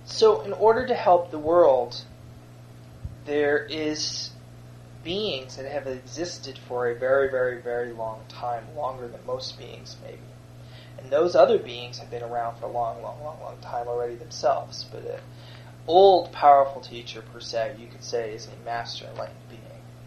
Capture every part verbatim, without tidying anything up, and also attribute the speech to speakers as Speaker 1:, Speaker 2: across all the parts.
Speaker 1: So in order to help the world, there is beings that have existed for a very, very, very long time, longer than most beings maybe. And those other beings have been around for a long, long, long, long time already themselves. But an old, powerful teacher, per se, you could say, is a master enlightened being.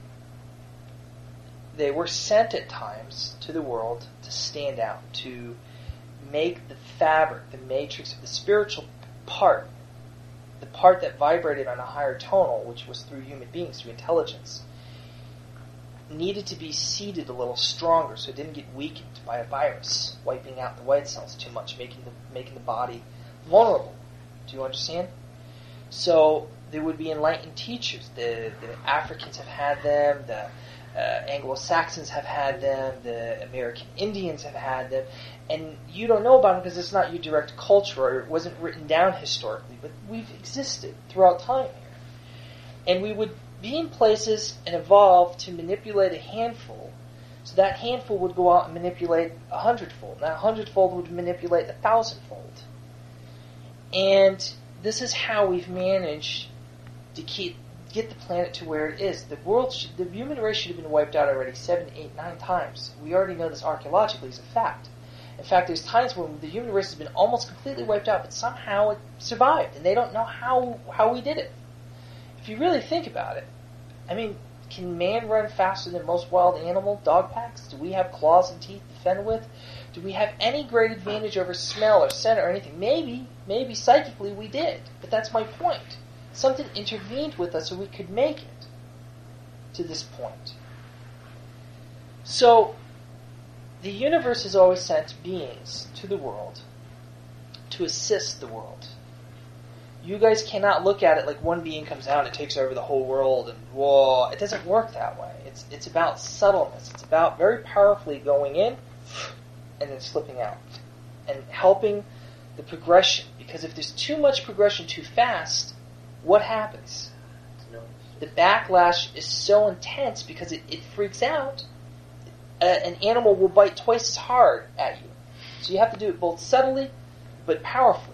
Speaker 1: They were sent at times to the world to stand out, to make the fabric, the matrix of the spiritual part, the part that vibrated on a higher tonal, which was through human beings, through intelligence, needed to be seeded a little stronger so it didn't get weakened by a virus, wiping out the white cells too much, making the making the body vulnerable. Do you understand? So there would be enlightened teachers. The, the Africans have had them, the uh, Anglo-Saxons have had them, the American Indians have had them, and you don't know about them because it's not your direct culture or it wasn't written down historically, but we've existed throughout time here. And we would be in places and evolve to manipulate a handful, so that handful would go out and manipulate a hundredfold. That hundredfold would manipulate a thousandfold. And this is how we've managed to keep get the planet to where it is. The world, should, the human race should have been wiped out already seven, eight, nine times. We already know this archaeologically as a fact. In fact, there's times when the human race has been almost completely wiped out, but somehow it survived, and they don't know how how we did it. If you really think about it, I mean, can man run faster than most wild animal dog packs? Do we have claws and teeth to fend with? Do we have any great advantage over smell or scent or anything? Maybe, maybe psychically we did, but that's my point. Something intervened with us so we could make it to this point. So, the universe has always sent beings to the world to assist the world. You guys cannot look at it like one being comes out and it takes over the whole world and whoa, it doesn't work that way. It's it's about subtleness. It's about very powerfully going in and then slipping out and helping the progression. Because if there's too much progression too fast, what happens? The backlash is so intense because it, it freaks out. Uh, an animal will bite twice as hard at you. So you have to do it both subtly but powerfully.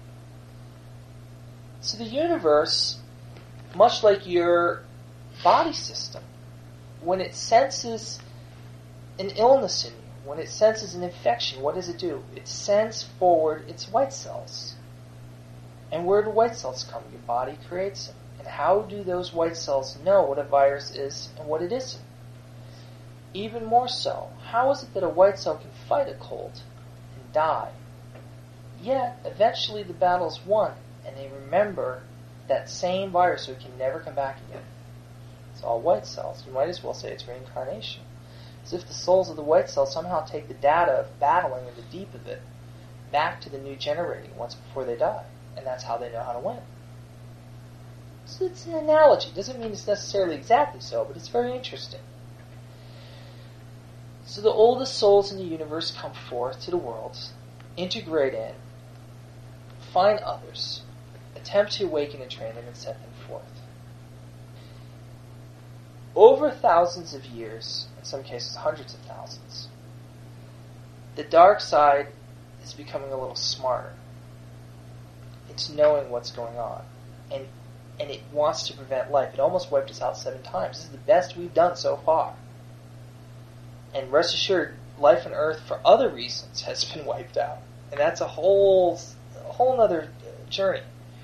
Speaker 1: So the universe, much like your body system, when it senses an illness in you, when it senses an infection, what does it do? It sends forward its white cells. And where do white cells come? Your body creates them. And how do those white cells know what a virus is and what it isn't? Even more so, how is it that a white cell can fight a cold and die? Yet, eventually the battle's won. And they remember that same virus so it can never come back again. It's all white cells. You might as well say it's reincarnation. As if the souls of the white cells somehow take the data of battling and the deep of it back to the new generating once before they die. And that's how they know how to win. So it's an analogy. It doesn't mean it's necessarily exactly so, but it's very interesting. So the oldest souls in the universe come forth to the world, integrate in, find others, attempt to awaken and train them, and set them forth. Over thousands of years, in some cases hundreds of thousands, the dark side is becoming a little smarter. It's knowing what's going on. And and it wants to prevent life. It almost wiped us out seven times. This is the best we've done so far. And rest assured, life on Earth for other reasons has been wiped out. And that's a whole, a whole other journey.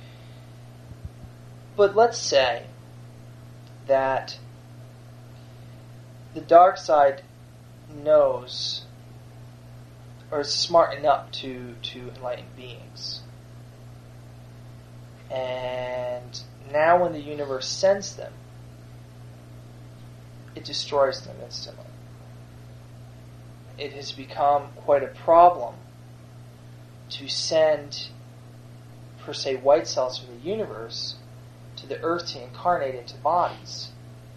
Speaker 1: But let's say that the dark side knows or is smart enough to, to enlighten beings. And now when the universe sends them, it destroys them instantly. It has become quite a problem to send, per se, white cells from the universe to the Earth to incarnate into bodies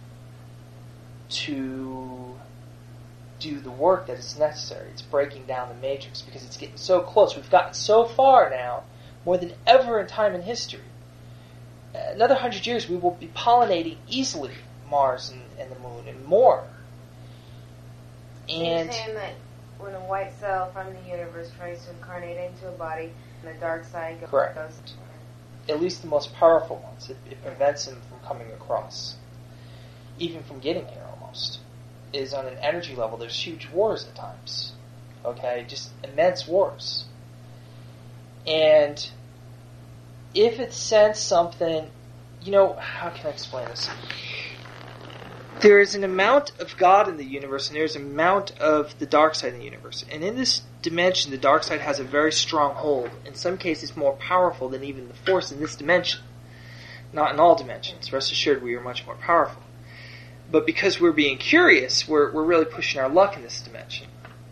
Speaker 1: to do the work that is necessary. It's breaking down the matrix because it's getting so close. We've gotten so far now, more than ever in time in history. Another hundred years, we will be pollinating easily Mars and, and the Moon and more. And
Speaker 2: you're saying that when a white cell from the universe tries to incarnate into a body, the dark side goes.
Speaker 1: Correct.
Speaker 2: goes
Speaker 1: at least the most powerful ones. It, it prevents them from coming across, even from getting here almost. Is on an energy level, there's huge wars at times. Okay, just immense wars. And if it sends something, you know, how can I explain this? There is an amount of God in the universe, and there's an amount of the dark side in the universe. And in this dimension, the dark side has a very strong hold. In some cases, more powerful than even the force in this dimension. Not in all dimensions. Rest assured, we are much more powerful. But because we're being curious, we're we're really pushing our luck in this dimension.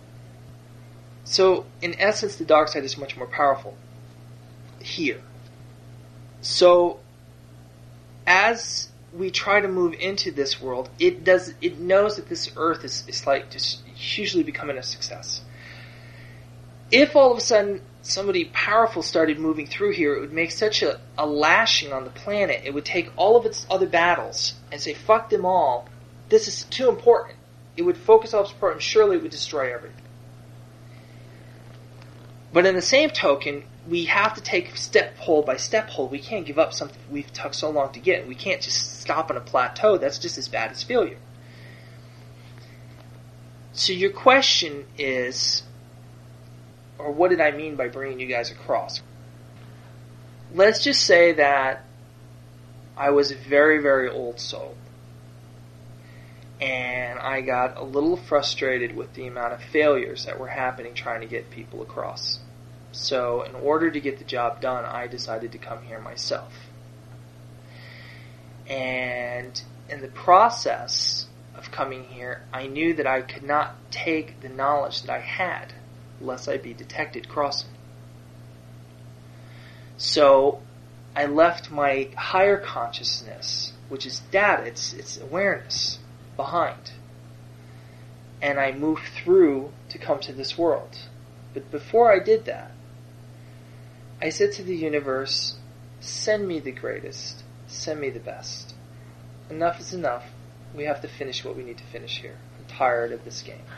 Speaker 1: So, in essence, the dark side is much more powerful here. So, as we try to move into this world, it does. It knows that this Earth is, is like just hugely becoming a success. If all of a sudden somebody powerful started moving through here, it would make such a, a lashing on the planet. It would take all of its other battles and say, fuck them all. This is too important. It would focus all its support, and surely it would destroy everything. But in the same token, we have to take step hold by step hold. We can't give up something we've took so long to get. We can't just stop on a plateau. That's just as bad as failure. So your question is, or what did I mean by bringing you guys across? Let's just say that I was a very, very old soul. And I got a little frustrated with the amount of failures that were happening trying to get people across. So in order to get the job done, I decided to come here myself. And in the process of coming here, I knew that I could not take the knowledge that I had, lest I be detected crossing. So I left my higher consciousness, which is data, it's, it's awareness, behind. And I moved through to come to this world. But before I did that, I said to the universe, send me the greatest, send me the best. Enough is enough. We have to finish what we need to finish here. I'm tired of this game.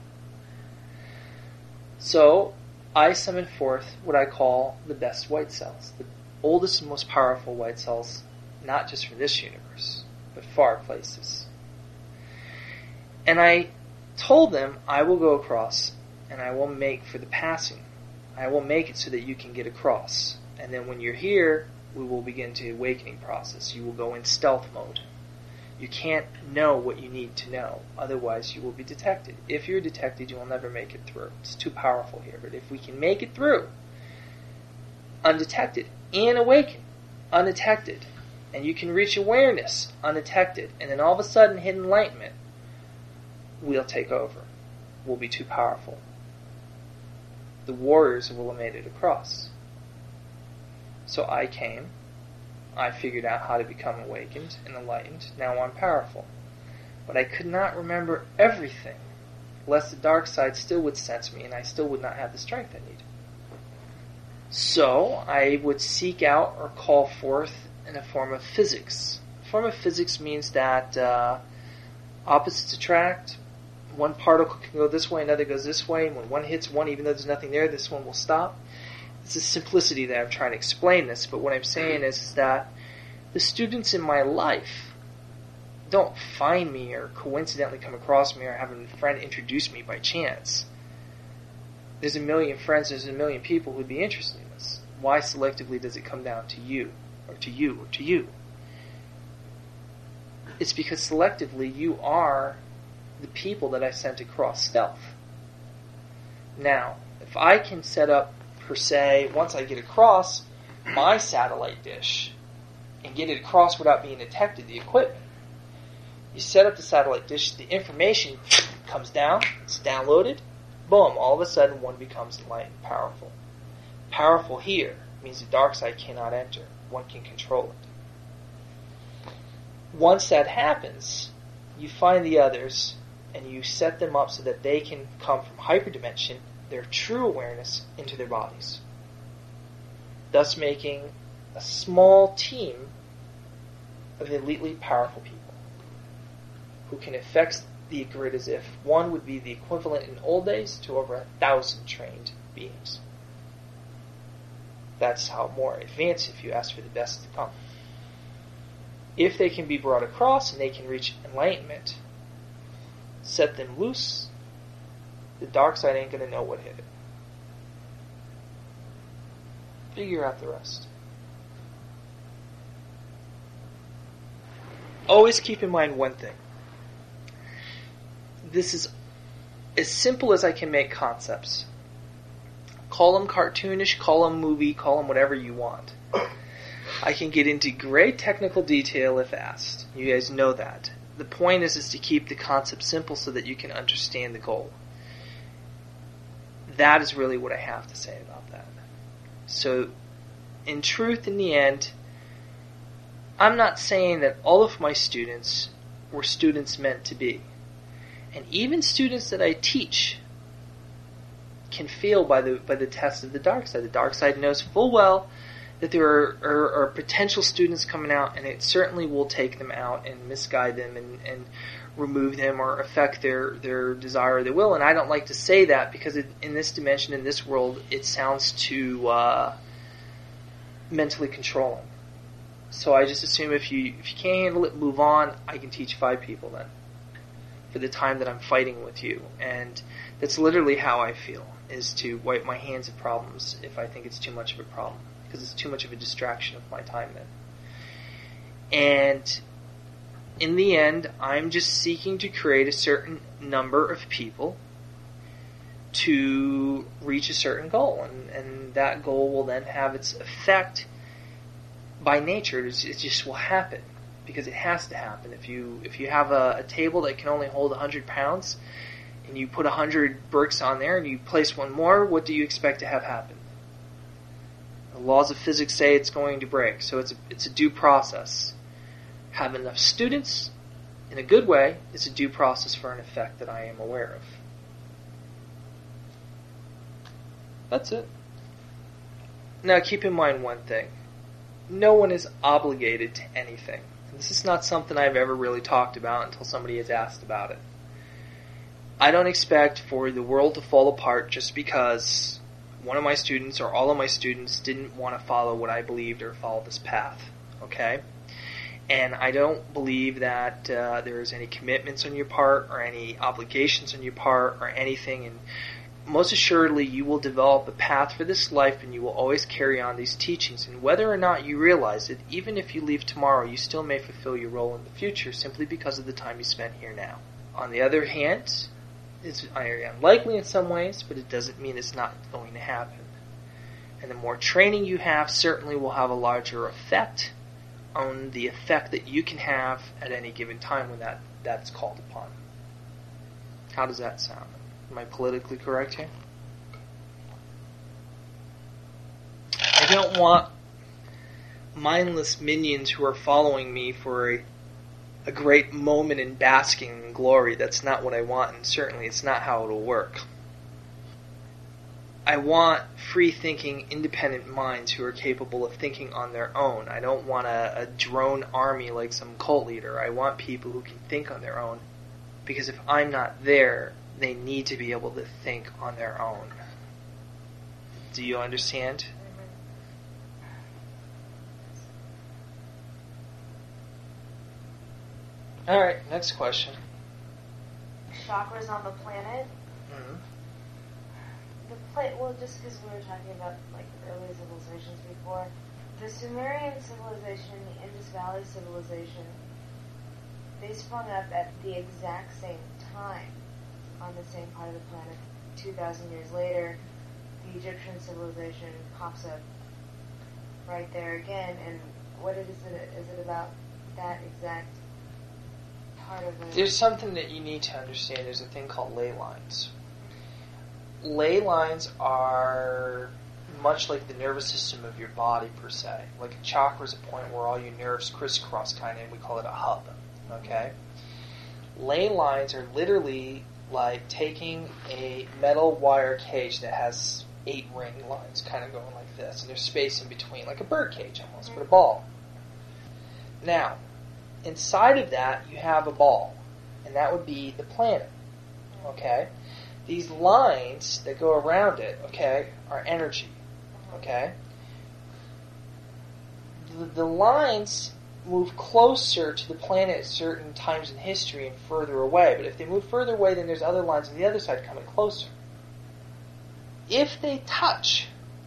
Speaker 1: So, I summoned forth what I call the best white cells, the oldest and most powerful white cells, not just from this universe, but far places. And I told them, I will go across, and I will make for the passing. I will make it so that you can get across. And then when you're here, we will begin the awakening process. You will go in stealth mode. You can't know what you need to know, otherwise you will be detected. If you're detected, you will never make it through. It's too powerful here. But if we can make it through, undetected, and awaken, undetected, and you can reach awareness, undetected, and then all of a sudden hit enlightenment, we'll take over. We'll be too powerful. The warriors will have made it across. So I came. I figured out how to become awakened and enlightened. Now I'm powerful. But I could not remember everything, lest the dark side still would sense me and I still would not have the strength I need. So I would seek out or call forth in a form of physics. A form of physics means that uh, opposites attract. One particle can go this way, another goes this way, and when one hits one, even though there's nothing there, this one will stop. It's the simplicity that I'm trying to explain this, but what I'm saying is, is that the students in my life don't find me or coincidentally come across me or have a friend introduce me by chance. There's a million friends, there's a million people who'd be interested in this. Why selectively does it come down to you, or to you, or to you? It's because selectively you are the people that I sent across stealth. Now, if I can set up, per se, once I get across my satellite dish and get it across without being detected, the equipment, you set up the satellite dish, the information comes down, it's downloaded, boom, all of a sudden one becomes enlightened, powerful. Powerful here means the dark side cannot enter. One can control it. Once that happens, you find the others and you set them up so that they can come from hyperdimension, their true awareness, into their bodies. Thus making a small team of elitely powerful people who can affect the grid as if one would be the equivalent in old days to over a thousand trained beings. That's how more advanced if you ask for the best to come. If they can be brought across and they can reach enlightenment, set them loose, the dark side ain't going to know what hit it. Figure out the rest. Always keep in mind one thing. This is as simple as I can make concepts. Call them cartoonish, call them movie, call them whatever you want. I can get into great technical detail if asked. You guys know that. The point is, is to keep the concept simple so that you can understand the goal. That is really what I have to say about that. So, in truth, in the end, I'm not saying that all of my students were students meant to be. And even students that I teach can fail by the by the test of the dark side. The dark side knows full well that there are, are, are potential students coming out, and it certainly will take them out and misguide them and, and remove them or affect their, their desire or their will. And I don't like to say that because it, in this dimension, in this world, it sounds too uh, mentally controlling. So I just assume if you if you can't handle it, move on. I can teach five people then for the time that I'm fighting with you. And that's literally how I feel, is to wipe my hands of problems if I think it's too much of a problem, because it's too much of a distraction of my time then. And in the end, I'm just seeking to create a certain number of people to reach a certain goal. And, and that goal will then have its effect by nature. It's, it just will happen. Because it has to happen. If you if you have a, a table that can only hold one hundred pounds, and you put one hundred bricks on there, and you place one more, what do you expect to have happen? The laws of physics say it's going to break. So it's a, it's a due process. Have enough students, in a good way, it's a due process for an effect that I am aware of. That's it. Now keep in mind one thing. No one is obligated to anything. This is not something I've ever really talked about until somebody has asked about it. I don't expect for the world to fall apart just because one of my students or all of my students didn't want to follow what I believed or follow this path. Okay? And I don't believe that uh, there's any commitments on your part or any obligations on your part or anything. And most assuredly, you will develop a path for this life and you will always carry on these teachings. And whether or not you realize it, even if you leave tomorrow, you still may fulfill your role in the future simply because of the time you spent here now. On the other hand, it's unlikely in some ways, but it doesn't mean it's not going to happen. And the more training you have certainly will have a larger effect on the effect that you can have at any given time when that, that's called upon. How does that sound? Am I politically correct here? I don't want mindless minions who are following me for a, a great moment in basking in glory. That's not what I want, and certainly it's not how it'll work. I want free-thinking, independent minds who are capable of thinking on their own. I don't want a, a drone army like some cult leader. I want people who can think on their own. Because if I'm not there, they need to be able to think on their own. Do you understand? Mm-hmm. Alright, next question.
Speaker 2: Chakras on the planet?
Speaker 1: Mm-hmm.
Speaker 2: The pla- well, just because we were talking about like early civilizations before, the Sumerian civilization, the Indus Valley civilization, they sprung up at the exact same time on the same part of the planet. two thousand years later, the Egyptian civilization pops up right there again. And what is it? Is it about that exact part of it?
Speaker 1: There's something that you need to understand. There's a thing called ley lines. Ley lines are much like the nervous system of your body, per se. Like a chakra is a point where all your nerves crisscross, kind of, and we call it a hub. Okay? Ley lines are literally like taking a metal wire cage that has eight ring lines kind of going like this, and there's space in between, like a bird cage almost, but a ball. Now, inside of that, you have a ball, and that would be the planet. Okay? These lines that go around it, okay, are energy. Okay? the, the lines move closer to the planet at certain times in history and further away. But if they move further away, then there's other lines on the other side coming closer. If they touch,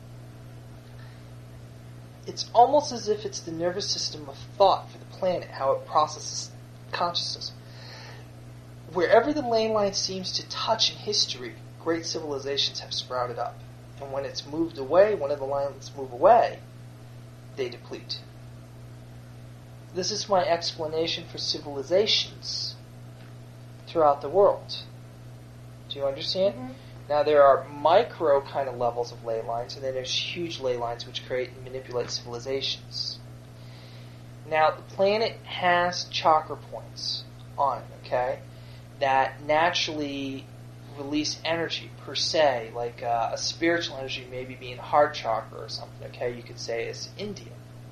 Speaker 1: it's almost as if it's the nervous system of thought for the planet, how it processes consciousness. Wherever the ley line seems to touch in history, great civilizations have sprouted up. And when it's moved away, one of the lines move away, they deplete. This is my explanation for civilizations throughout the world. Do you understand?
Speaker 2: Mm-hmm.
Speaker 1: Now there are micro kind of levels of ley lines, and then there's huge ley lines which create and manipulate civilizations. Now the planet has chakra points on it, okay, that naturally release energy per se, like uh, a spiritual energy maybe being heart chakra or something, okay, you could say is India.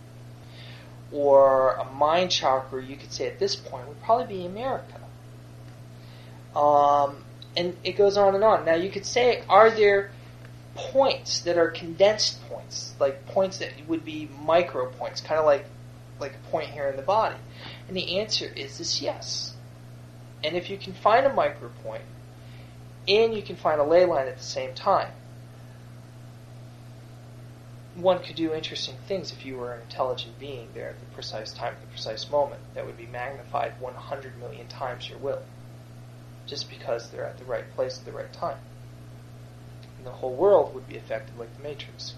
Speaker 1: Or a mind chakra, you could say at this point, would probably be America. Um, and it goes on and on. Now you could say, are there points that are condensed points, like points that would be micro points, kind of like, like a point here in the body? And the answer is this yes. And if you can find a micro point, and you can find a ley line at the same time, one could do interesting things if you were an intelligent being there at the precise time, at the precise moment. That would be magnified one hundred million times your will, just because they're at the right place at the right time. And the whole world would be affected like the Matrix.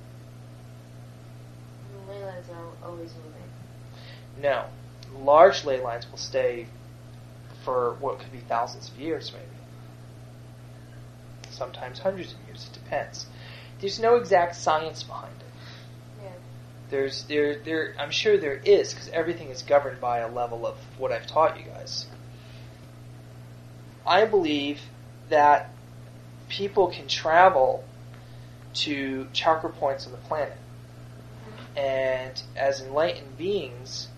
Speaker 2: The ley lines are always moving.
Speaker 1: No. Large ley lines will stay for what could be thousands of years, maybe. Sometimes hundreds of years. It depends. There's no exact science behind it.
Speaker 2: Yeah.
Speaker 1: There's there there. I'm sure there is, because everything is governed by a level of what I've taught you guys. I believe that people can travel to chakra points on the planet, and as enlightened beings,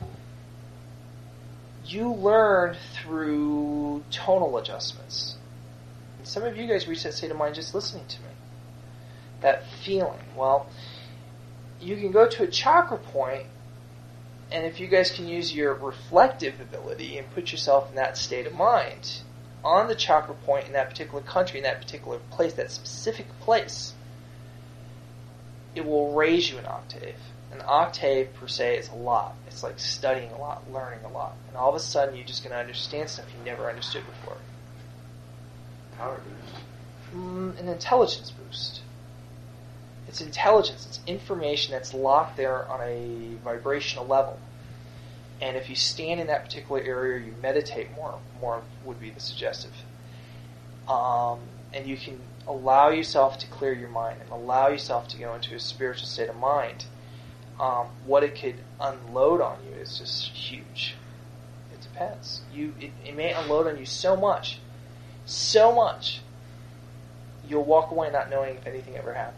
Speaker 1: you learn through tonal adjustments. And some of you guys reach that state of mind just listening to me. That feeling. Well, you can go to a chakra point, and if you guys can use your reflective ability and put yourself in that state of mind, on the chakra point in that particular country, in that particular place, that specific place, it will raise you an octave. An octave, per se, is a lot. It's like studying a lot, learning a lot. And all of a sudden, you're just going to understand stuff you never understood before.
Speaker 3: Power boost.
Speaker 1: Mm, an intelligence boost. It's intelligence. It's information that's locked there on a vibrational level. And if you stand in that particular area, you meditate more. More would be the suggestive. Um, and you can allow yourself to clear your mind and allow yourself to go into a spiritual state of mind. Um, what it could unload on you is just huge. It depends. You, it, it may unload on you so much, so much, you'll walk away not knowing if anything ever happened.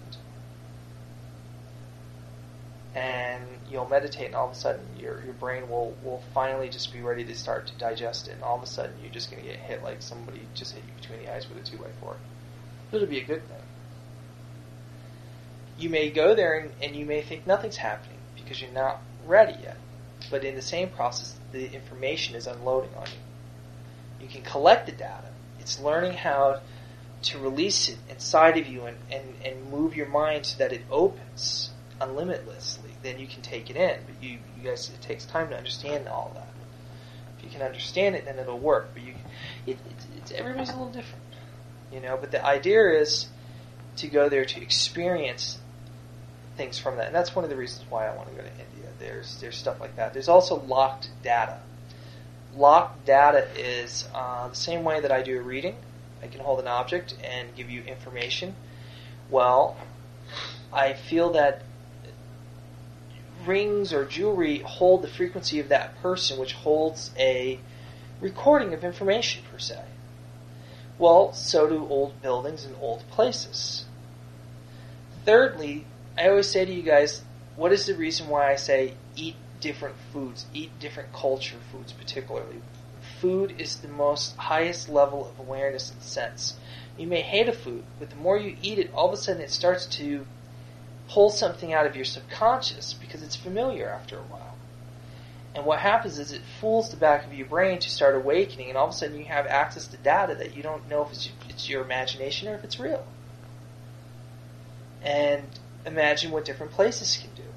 Speaker 1: And you'll meditate, and all of a sudden your your brain will, will finally just be ready to start to digest it, and all of a sudden you're just going to get hit like somebody just hit you between the eyes with a two by four. It'll be a good thing. You may go there and, and you may think nothing's happening because you're not ready yet. But in the same process, the information is unloading on you. You can collect the data. It's learning how to release it inside of you and, and, and move your mind so that it opens unlimitlessly. Then you can take it in. But you, you guys, it takes time to understand all of that. If you can understand it, then it'll work. But you, it, it, it's everybody's a little different, you know. But the idea is to go there to experience things from that, and that's one of the reasons why I want to go to India. There's there's stuff like that. There's also locked data. Locked data is uh, the same way that I do a reading. I can hold an object and give you information. Well, I feel that rings or jewelry hold the frequency of that person, which holds a recording of information, per se. Well, so do old buildings and old places. Thirdly, I always say to you guys, what is the reason why I say eat different foods, eat different culture foods particularly? Food is the most highest level of awareness and sense. You may hate a food, but the more you eat it, all of a sudden it starts to pull something out of your subconscious because it's familiar after a while. And what happens is it fools the back of your brain to start awakening, and all of a sudden you have access to data that you don't know if it's, it's your imagination or if it's real. And imagine what different places can do.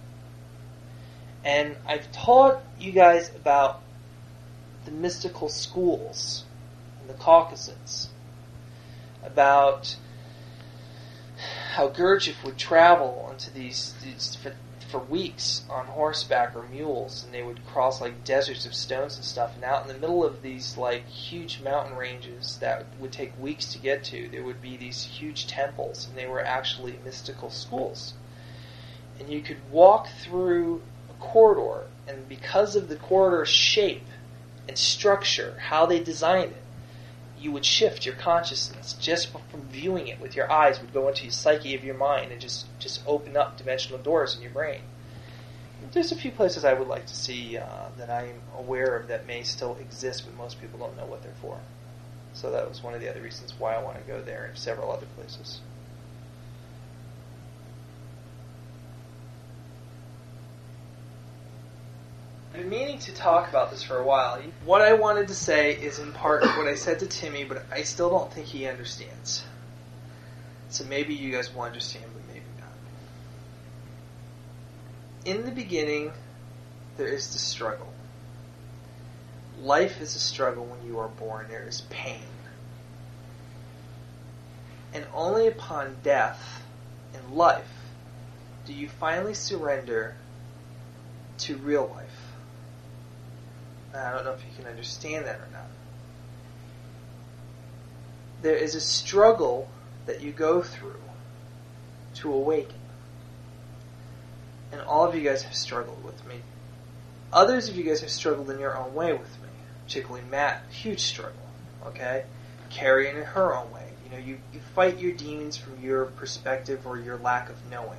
Speaker 1: And I've taught you guys about the mystical schools in the Caucasus, about how Gurdjieff would travel into these, these for, for weeks on horseback or mules, and they would cross like deserts of stones and stuff, and out in the middle of these like huge mountain ranges that would take weeks to get to, there would be these huge temples, and they were actually mystical schools. And you could walk through a corridor, and because of the corridor's shape and structure, how they designed it, you would shift your consciousness just from viewing it with your eyes, would go into the psyche of your mind and just, just open up dimensional doors in your brain. There's a few places I would like to see uh, that I'm aware of that may still exist, but most people don't know what they're for. So that was one of the other reasons why I want to go there and several other places. I've been meaning to talk about this for a while. What I wanted to say is in part what I said to Timmy, but I still don't think he understands. So maybe you guys will understand, but maybe not. In the beginning, there is the struggle. Life is a struggle when you are born. There is pain. And only upon death in life do you finally surrender to real life. I don't know if you can understand that or not. There is a struggle that you go through to awaken. And all of you guys have struggled with me. Others of you guys have struggled in your own way with me. Particularly Matt, huge struggle. Okay? Carrie in her own way. You know, you, you fight your demons from your perspective or your lack of knowing.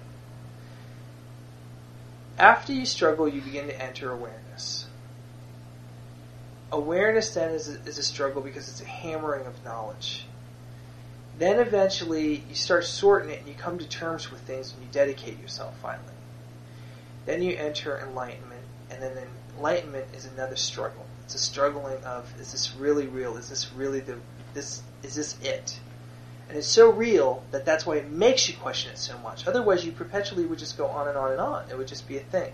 Speaker 1: After you struggle, you begin to enter awareness. Awareness then is a, is a struggle because it's a hammering of knowledge. Then eventually you start sorting it and you come to terms with things and you dedicate yourself finally. Then you enter enlightenment, and then enlightenment is another struggle. It's a struggling of, is this really real? Is this really the, this, is this it? And it's so real that that's why it makes you question it so much. Otherwise you perpetually would just go on and on and on. It would just be a thing.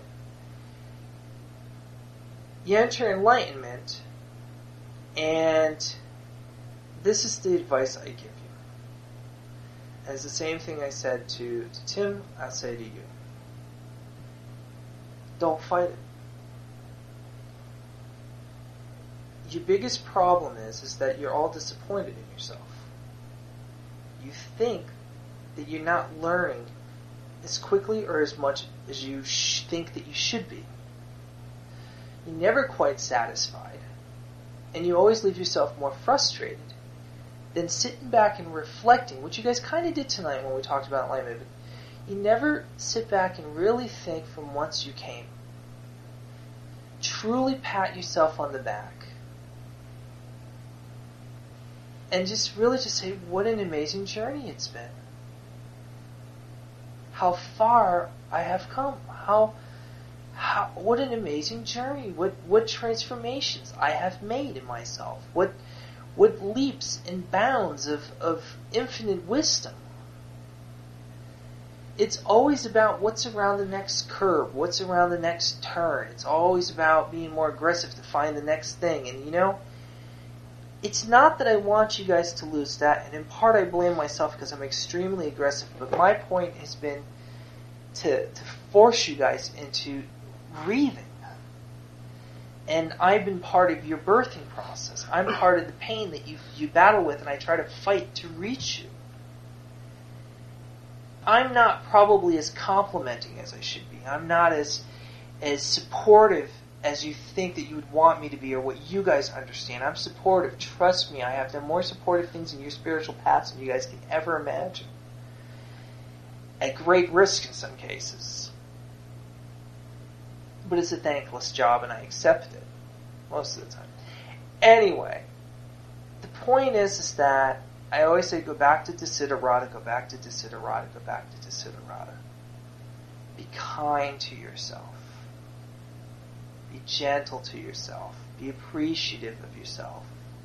Speaker 1: You enter enlightenment, and this is the advice I give you. And it's the same thing I said to, to Tim, I'll say to you. Don't fight it. Your biggest problem is, is that you're all disappointed in yourself. You think that you're not learning as quickly or as much as you sh- think that you should be. You're never quite satisfied, and you always leave yourself more frustrated than sitting back and reflecting, which you guys kind of did tonight when we talked about enlightenment. But you never sit back and really think from whence you came. Truly pat yourself on the back. And just really just say, what an amazing journey it's been. How far I have come. How, how, what an amazing journey. What, what transformations I have made in myself. What, what leaps and bounds of, of infinite wisdom. It's always about what's around the next curve, what's around the next turn. It's always about being more aggressive to find the next thing. And you know, it's not that I want you guys to lose that, and in part I blame myself because I'm extremely aggressive, but my point has been to, to force you guys into breathing. And I've been part of your birthing process. I'm part of the pain that you you battle with, and I try to fight to reach you. I'm not probably as complimenting as I should be. I'm not as as supportive as you think that you would want me to be, or what you guys understand. I'm supportive. Trust me, I have done more supportive things in your spiritual paths than you guys can ever imagine. At great risk in some cases. But it's a thankless job, and I accept it most of the time. Anyway, the point is, is that I always say go back to Desiderata, go back to Desiderata, go back to Desiderata. Be kind to yourself. Be gentle to yourself. Be appreciative of yourself.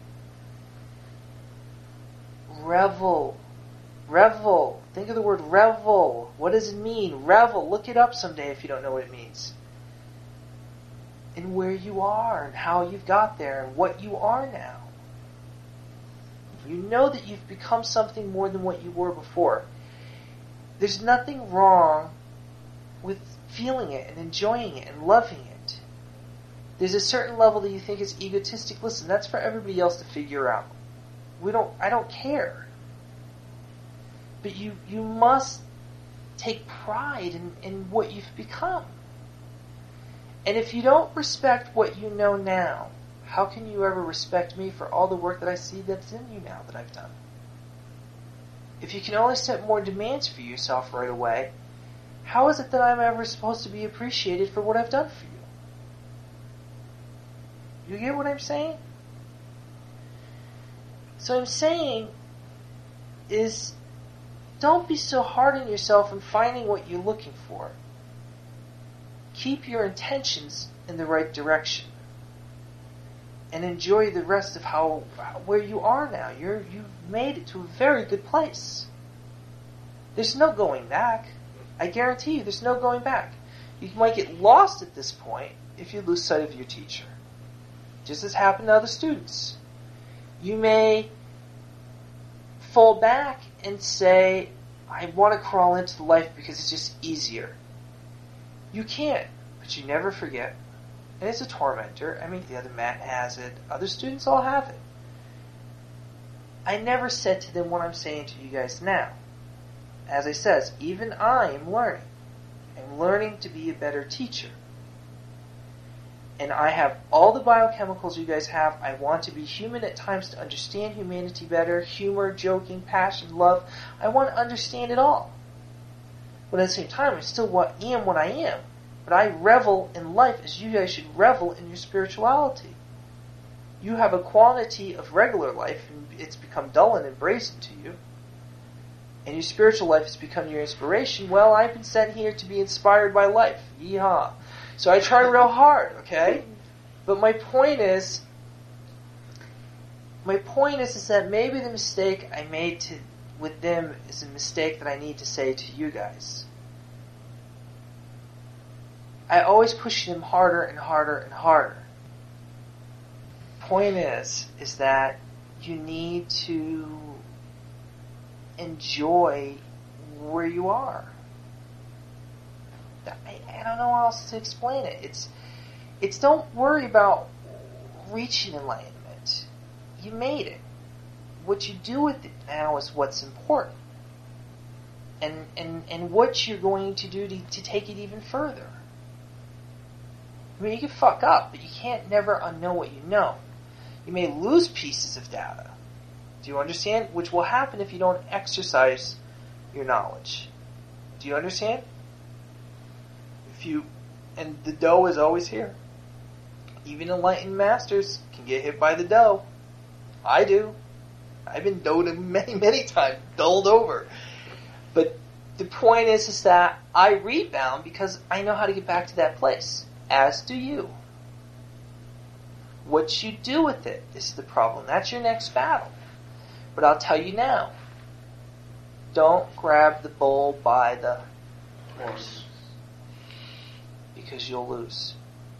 Speaker 1: Revel. Revel. Think of the word revel. What does it mean? Revel. Look it up someday if you don't know what it means. And where you are and how you've got there and what you are now. You know that you've become something more than what you were before. There's nothing wrong with feeling it and enjoying it and loving it. There's a certain level that you think is egotistic. Listen, that's for everybody else to figure out. We don't. I don't care. But you, you must take pride in, in what you've become. And if you don't respect what you know now, how can you ever respect me for all the work that I see that's in you now that I've done? If you can only set more demands for yourself right away, how is it that I'm ever supposed to be appreciated for what I've done for you? You get what I'm saying? So I'm saying is, don't be so hard on yourself in finding what you're looking for. Keep your intentions in the right direction. And enjoy the rest of how, where you are now. You're, you've made it to a very good place. There's no going back. I guarantee you there's no going back. You might get lost at this point if you lose sight of your teacher. Just as happened to other students. You may fall back and say, I want to crawl into the life because it's just easier. You can't, but you never forget. And it's a tormentor. I mean, the other Matt has it. Other students all have it. I never said to them what I'm saying to you guys now. As I says, even I am learning. I'm learning to be a better teacher. And I have all the biochemicals you guys have. I want to be human at times to understand humanity better. Humor, joking, passion, love. I want to understand it all. But at the same time, I still what, am what I am. But I revel in life as you guys should revel in your spirituality. You have a quality of regular life, and it's become dull and brazen to you. And your spiritual life has become your inspiration. Well, I've been sent here to be inspired by life. Yeehaw. So I try real hard, okay? But my point is, my point is, is that maybe the mistake I made to with them is a mistake that I need to say to you guys. I always push them harder and harder and harder. Point is, is that you need to enjoy where you are. I, I don't know how else to explain it. It's, it's don't worry about reaching enlightenment. You made it. What you do with it now is what's important. And, and, and what you're going to do to, to take it even further. I mean, you can fuck up, but you can't never unknow what you know. You may lose pieces of data. Do you understand? Which will happen if you don't exercise your knowledge. Do you understand? If you, and the dough is always here. Even enlightened masters can get hit by the dough. I do. I've been doughed many, many times, dulled over. But the point is, is that I rebound because I know how to get back to that place. As do you. What you do with it is the problem. That's your next battle. But I'll tell you now, don't grab the bull by the horns, because you'll lose.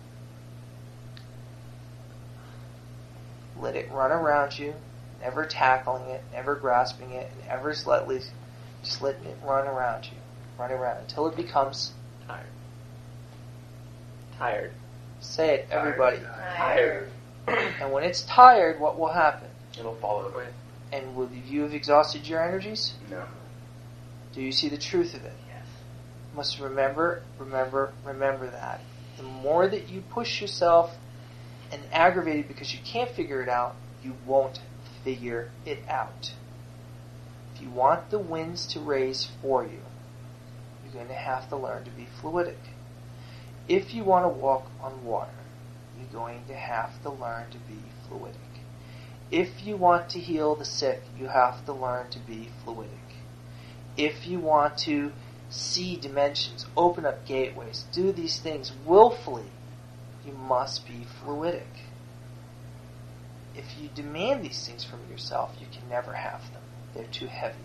Speaker 1: Let it run around you, never tackling it, never grasping it, and ever slightly just letting it run around you. Run around until it becomes
Speaker 3: Tired. Tired.
Speaker 1: Say it, everybody.
Speaker 3: Tired.
Speaker 1: And when it's tired, what will happen?
Speaker 3: It'll fall away.
Speaker 1: And will you have exhausted your energies?
Speaker 3: No.
Speaker 1: Do you see the truth of it?
Speaker 3: Yes.
Speaker 1: You must remember, remember, remember that. The more that you push yourself and aggravate it because you can't figure it out, you won't figure it out. If you want the winds to raise for you, you're going to have to learn to be fluidic. If you want to walk on water, you're going to have to learn to be fluidic. If you want to heal the sick, you have to learn to be fluidic. If you want to see dimensions, open up gateways, do these things willfully, you must be fluidic. If you demand these things from yourself, you can never have them. They're too heavy.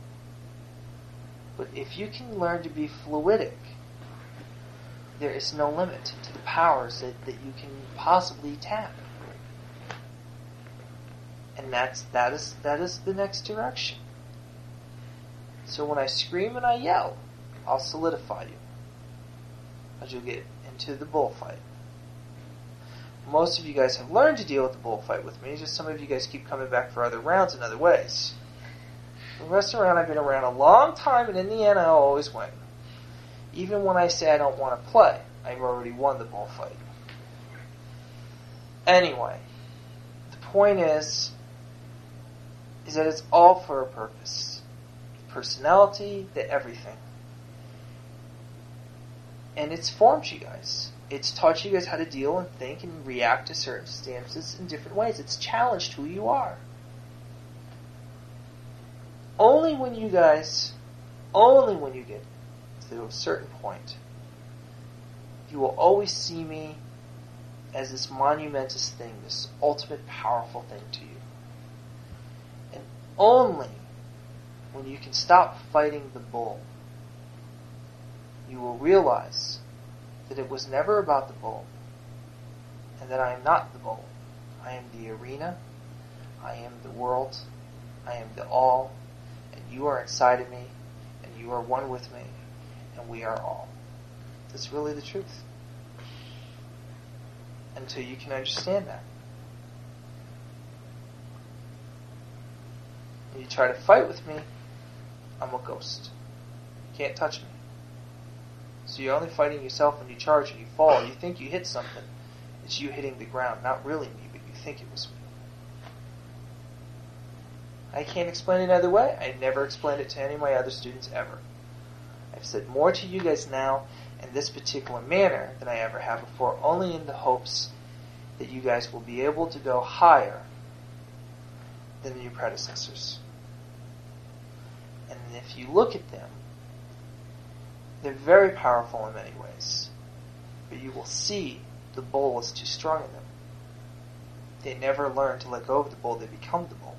Speaker 1: But if you can learn to be fluidic, there is no limit to the powers that, that you can possibly tap. And that's that is that is the next direction. So when I scream and I yell, I'll solidify you. As you'll get into the bullfight. Most of you guys have learned to deal with the bullfight with me, just some of you guys keep coming back for other rounds in other ways. The rest around, I've been around a long time, and in the end, I'll always win. Even when I say I don't want to play, I've already won the bullfight. Anyway, the point is, is that it's all for a purpose. The personality, the everything. And it's formed you guys. It's taught you guys how to deal and think and react to certain circumstances in different ways. It's challenged who you are. Only when you guys, only when you get to a certain point, you will always see me as this monumentous thing, this ultimate powerful thing to you. And only when you can stop fighting the bull, you will realize that it was never about the bull, and that I am not the bull. I am the arena, I am the world, I am the all, and you are inside of me, and you are one with me, and we are all. That's really the truth. Until you can understand that. When you try to fight with me, I'm a ghost. You can't touch me. So you're only fighting yourself when you charge and you fall. You think you hit something. It's you hitting the ground. Not really me, but you think it was me. I can't explain it another way. I've never explained it to any of my other students ever. I've said more to you guys now in this particular manner than I ever have before, only in the hopes that you guys will be able to go higher than your predecessors. And if you look at them, they're very powerful in many ways, but you will see the bull is too strong in them. They never learn to let go of the bull, they become the bull.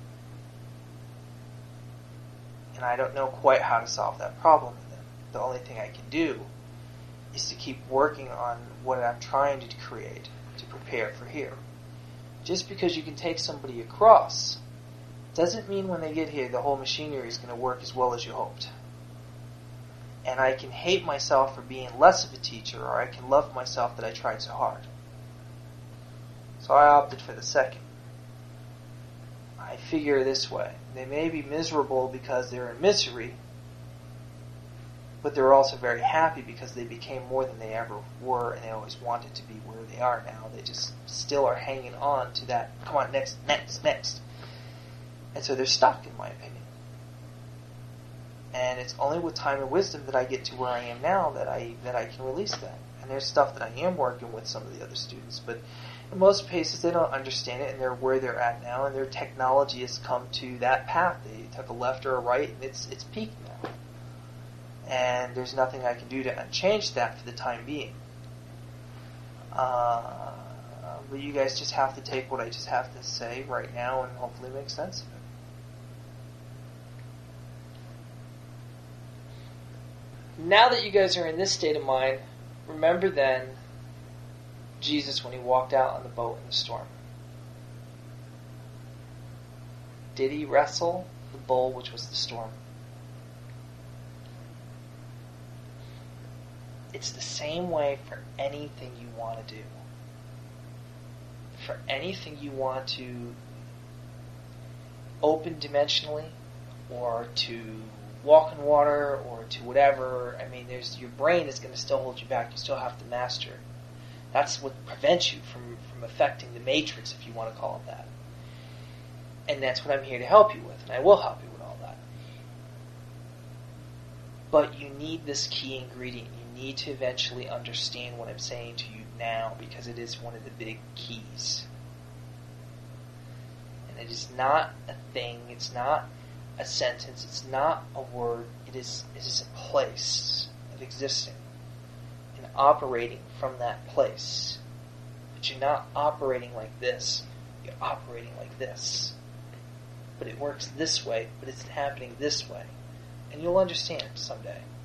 Speaker 1: And I don't know quite how to solve that problem in them. The only thing I can do is to keep working on what I'm trying to create to prepare for here. Just because you can take somebody across doesn't mean when they get here the whole machinery is going to work as well as you hoped. And I can hate myself for being less of a teacher, or I can love myself that I tried so hard. So I opted for the second. I figure this way. They may be miserable because they're in misery, but they're also very happy because they became more than they ever were, and they always wanted to be where they are now. They just still are hanging on to that, come on, next, next, next. And so they're stuck, in my opinion. And it's only with time and wisdom that I get to where I am now that I that I can release that. And there's stuff that I am working with some of the other students, but in most cases they don't understand it, and they're where they're at now, and their technology has come to that path. They took a left or a right, and it's it's peaked now. And there's nothing I can do to unchange that for the time being. Uh, but you guys just have to take what I just have to say right now and hopefully make sense of it. Now that you guys are in this state of mind, remember then Jesus when he walked out on the boat in the storm. Did he wrestle the bull, which was the storm? It's the same way for anything you want to do. For anything you want to open dimensionally, or to walk in water, or to whatever. I mean, there's your brain is going to still hold you back. You still have to master it. That's what prevents you from, from affecting the matrix, if you want to call it that. And that's what I'm here to help you with, and I will help you with all that. But you need this key ingredient. You need to eventually understand what I'm saying to you now, because it is one of the big keys. And it is not a thing, it's not a sentence. It's not a word. It is, it is a place of existing and operating from that place. But you're not operating like this. You're operating like this. But it works this way, but it's happening this way. And you'll understand someday.